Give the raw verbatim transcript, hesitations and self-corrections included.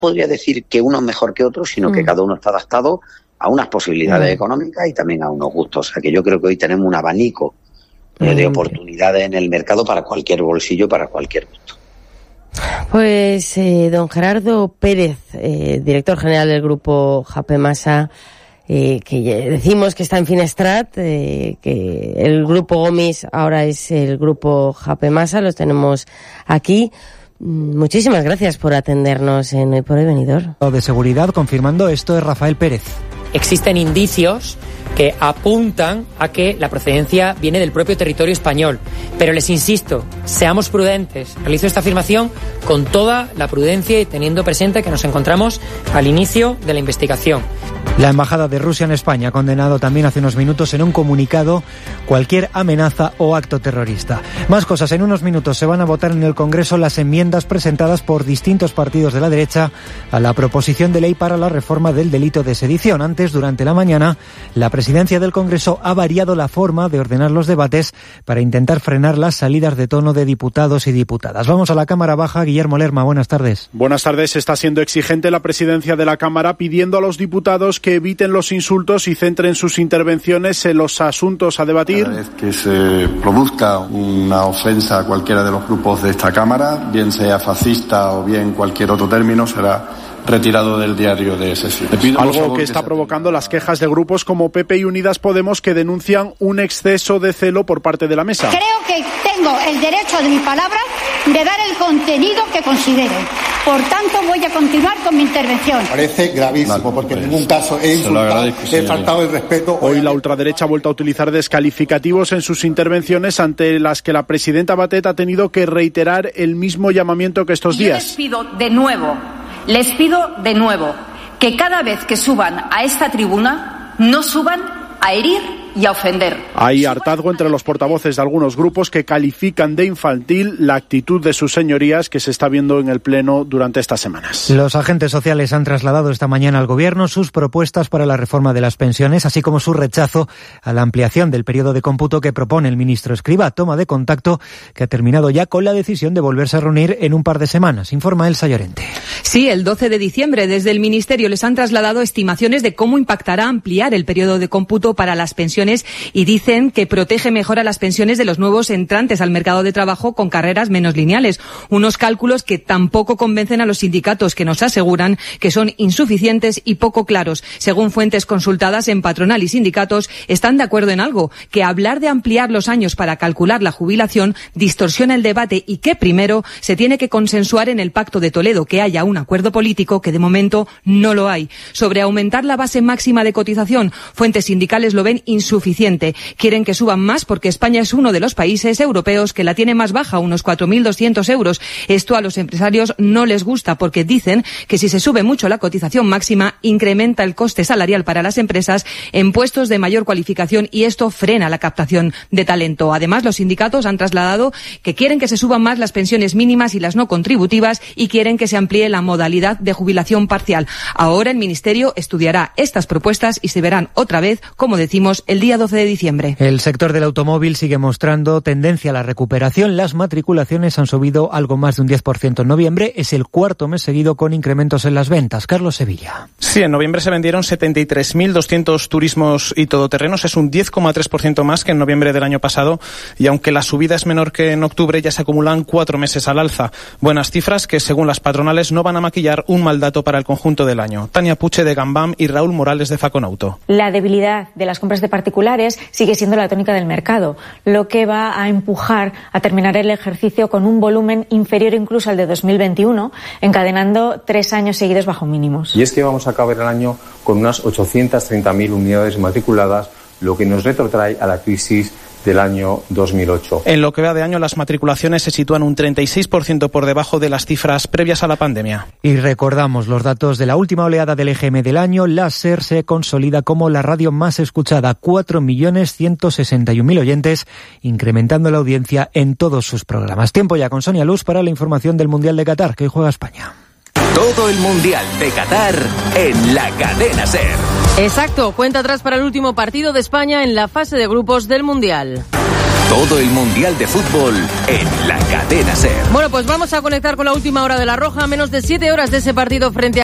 podría decir que uno es mejor que otro, sino mm. que cada uno está adaptado a unas posibilidades mm. económicas y también a unos gustos. O sea que yo creo que hoy tenemos un abanico eh, de oportunidades en el mercado para cualquier bolsillo, para cualquier gusto. Pues eh, don Gerardo Pérez, eh, director general del grupo Japemasa, eh, que decimos que está en Finestrat, eh, que el grupo Gomis ahora es el grupo Japemasa, los tenemos aquí. Muchísimas gracias por atendernos en Hoy por Hoy Benidorm. De seguridad, confirmando esto, es Rafael Pérez. Existen indicios que apuntan a que la procedencia viene del propio territorio español. Pero les insisto, seamos prudentes. Realizo esta afirmación con toda la prudencia y teniendo presente que nos encontramos al inicio de la investigación. La Embajada de Rusia en España ha condenado también hace unos minutos en un comunicado cualquier amenaza o acto terrorista. Más cosas, en unos minutos se van a votar en el Congreso las enmiendas presentadas por distintos partidos de la derecha a la proposición de ley para la reforma del delito de sedición. Antes, durante la mañana, la presidencia del Congreso ha variado la forma de ordenar los debates para intentar frenar las salidas de tono de diputados y diputadas. Vamos a la Cámara Baja. Guillermo Lerma, buenas tardes. Buenas tardes. Está siendo exigente la presidencia de la Cámara pidiendo a los diputados que eviten los insultos y centren sus intervenciones en los asuntos a debatir. Cada vez que se produzca una ofensa a cualquiera de los grupos de esta Cámara, bien sea fascista o bien cualquier otro término, será retirado del diario de sesiones. Algo que está provocando las quejas de grupos como P P y Unidas Podemos, que denuncian un exceso de celo por parte de la mesa. Creo que tengo el derecho de mi palabra de dar el contenido que considere. Por tanto, voy a continuar con mi intervención. Parece gravísimo, vale, porque pues, en ningún caso he insultado, he faltado el respeto. Hoy la ultraderecha ha vuelto a utilizar descalificativos en sus intervenciones, ante las que la presidenta Batet ha tenido que reiterar el mismo llamamiento que estos días. Yo les pido de nuevo, les pido de nuevo que cada vez que suban a esta tribuna no suban a herir y a ofender. Hay hartazgo entre los portavoces de algunos grupos que califican de infantil la actitud de sus señorías que se está viendo en el Pleno durante estas semanas. Los agentes sociales han trasladado esta mañana al Gobierno sus propuestas para la reforma de las pensiones, así como su rechazo a la ampliación del periodo de cómputo que propone el ministro Escrivá. Toma de contacto que ha terminado ya con la decisión de volverse a reunir en un par de semanas, informa Elsa Llorente. Sí, el doce de diciembre desde el Ministerio les han trasladado estimaciones de cómo impactará ampliar el periodo de cómputo para las pensiones y dicen que protege mejor a las pensiones de los nuevos entrantes al mercado de trabajo con carreras menos lineales. Unos cálculos que tampoco convencen a los sindicatos, que nos aseguran que son insuficientes y poco claros. Según fuentes consultadas en patronal y sindicatos, están de acuerdo en algo, que hablar de ampliar los años para calcular la jubilación distorsiona el debate y que primero se tiene que consensuar en el Pacto de Toledo, que haya un acuerdo político, que de momento no lo hay. Sobre aumentar la base máxima de cotización, fuentes sindicales lo ven insuficiente. Suficiente. Quieren que suban más porque España es uno de los países europeos que la tiene más baja, unos cuatro mil doscientos euros. Esto a los empresarios no les gusta porque dicen que si se sube mucho la cotización máxima, incrementa el coste salarial para las empresas en puestos de mayor cualificación y esto frena la captación de talento. Además, los sindicatos han trasladado que quieren que se suban más las pensiones mínimas y las no contributivas y quieren que se amplíe la modalidad de jubilación parcial. Ahora el Ministerio estudiará estas propuestas y se verán otra vez, como decimos, el día doce de diciembre. El sector del automóvil sigue mostrando tendencia a la recuperación. Las matriculaciones han subido algo más de un diez por ciento en noviembre. Es el cuarto mes seguido con incrementos en las ventas. Carlos Sevilla. Sí, en noviembre se vendieron setenta y tres mil doscientos turismos y todoterrenos. Es un diez coma tres por ciento más que en noviembre del año pasado. Y aunque la subida es menor que en octubre, ya se acumulan cuatro meses al alza. Buenas cifras que, según las patronales, no van a maquillar un mal dato para el conjunto del año. Tania Puche de Gambam y Raúl Morales de Faconauto. La debilidad de las compras de particulares sigue siendo la tónica del mercado, lo que va a empujar a terminar el ejercicio con un volumen inferior incluso al de dos mil veintiuno, encadenando tres años seguidos bajo mínimos. Y es que vamos a acabar el año con unas ochocientas treinta mil unidades matriculadas, lo que nos retrotrae a la crisis del año dos mil ocho. En lo que va de año, las matriculaciones se sitúan un treinta y seis por ciento por debajo de las cifras previas a la pandemia. Y recordamos los datos de la última oleada del E G M del año. La SER se consolida como la radio más escuchada, cuatro millones ciento sesenta y un mil oyentes, incrementando la audiencia en todos sus programas. Tiempo ya con Sonia Luz para la información del Mundial de Qatar, que hoy juega España. Todo el Mundial de Qatar en la cadena SER. Exacto, cuenta atrás para el último partido de España en la fase de grupos del Mundial. Todo el Mundial de Fútbol en la Cadena SER. Bueno, pues vamos a conectar con la última hora de La Roja, menos de siete horas de ese partido frente a